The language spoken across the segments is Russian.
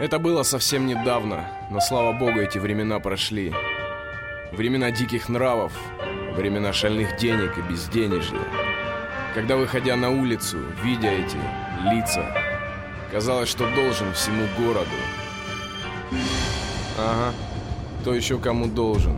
Это было совсем недавно, но слава богу, эти времена прошли. Времена диких нравов, времена шальных денег и безденежья. Когда, выходя на улицу, видя эти лица, казалось, что должен всему городу. Ага, кто еще кому должен.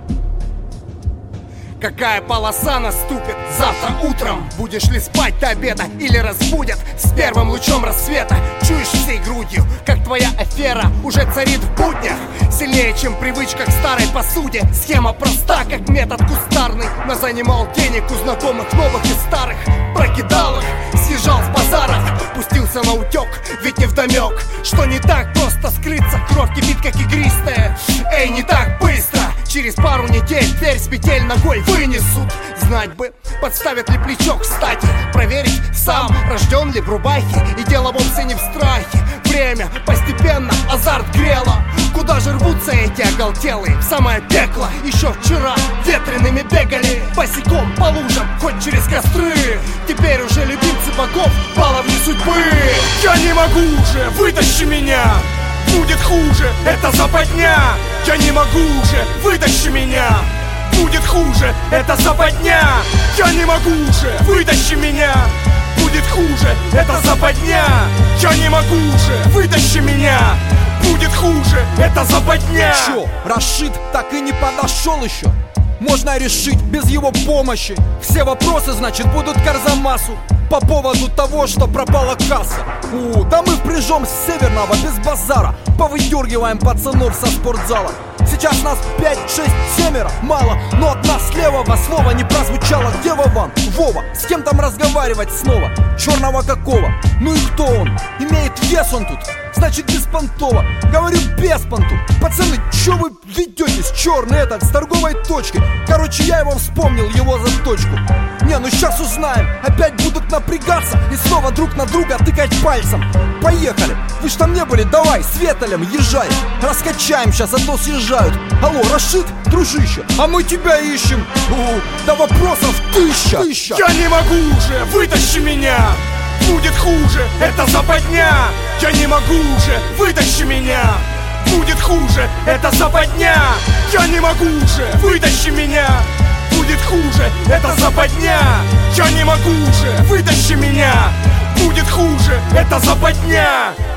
Какая полоса наступит завтра утром? Будешь ли спать до обеда или разбудят с первым лучом рассвета? Чуешь всей грудью, как твоя афера уже царит в буднях. Сильнее, чем привычка к старой посуде. Схема проста, как метод кустарный. Но занимал денег у знакомых новых и старых. Прокидал их, съезжал с базаров, пустился на утек, ведь невдомек, что не так просто скрыться. Кровь кипит, как игристая. Эй, не так быстро. Через пару недель дверь с петель ногой вынесут. Знать бы, подставят ли плечо, кстати. Проверить сам, рожден ли в рубахе. И дело вовсе не в страхе. Время постепенно азарт грело. Куда же рвутся эти оголтелые? В самое пекло. Еще вчера ветреными бегали босиком по лужам, хоть через костры. Теперь уже любимцы богов, баловни судьбы. Я не могу уже, вытащи меня. Будет хуже, это западня. Я не могу уже, вытащи меня. Будет хуже, это западня. Я не могу уже, вытащи меня. Будет хуже, это западня. Я не могу уже, вытащи меня. Будет хуже, это западня. Чё, Рашид так и не подошел еще? Можно решить без его помощи. Все вопросы, значит, будут к Арзамасу по поводу того, что пропала касса. Да мы впряжем с Северного без базара. Повыдергиваем пацанов со спортзала. Сейчас нас 5, 6, 7, мало. Но от нас левого слова не прозвучало. Где Вован? Вова, с кем там разговаривать снова? Черного какого? Ну и кто он? Имеет вес он тут, значит беспонтово. Говорю без понту. Пацаны, чё вы ведетесь? Черный этот, с торговой точки. Короче, я его вспомнил, его заточку. Не, ну сейчас узнаем. Опять будут напрягаться и снова друг на друга тыкать пальцем. Поехали, вы ж там не были, давай, с Веталем езжай. Раскачаем сейчас, а то съезжают. Алло, Рашид, дружище, а мы тебя ищем. Да вопросов тысяча. Я не могу уже, вытащи меня. Будет хуже, это западня. Я не могу уже, вытащи меня. Будет хуже, это западня. Я не могу уже, вытащи меня. Будет хуже, это западня. Я не могу уже, вытащи меня. Будет хуже, это западня.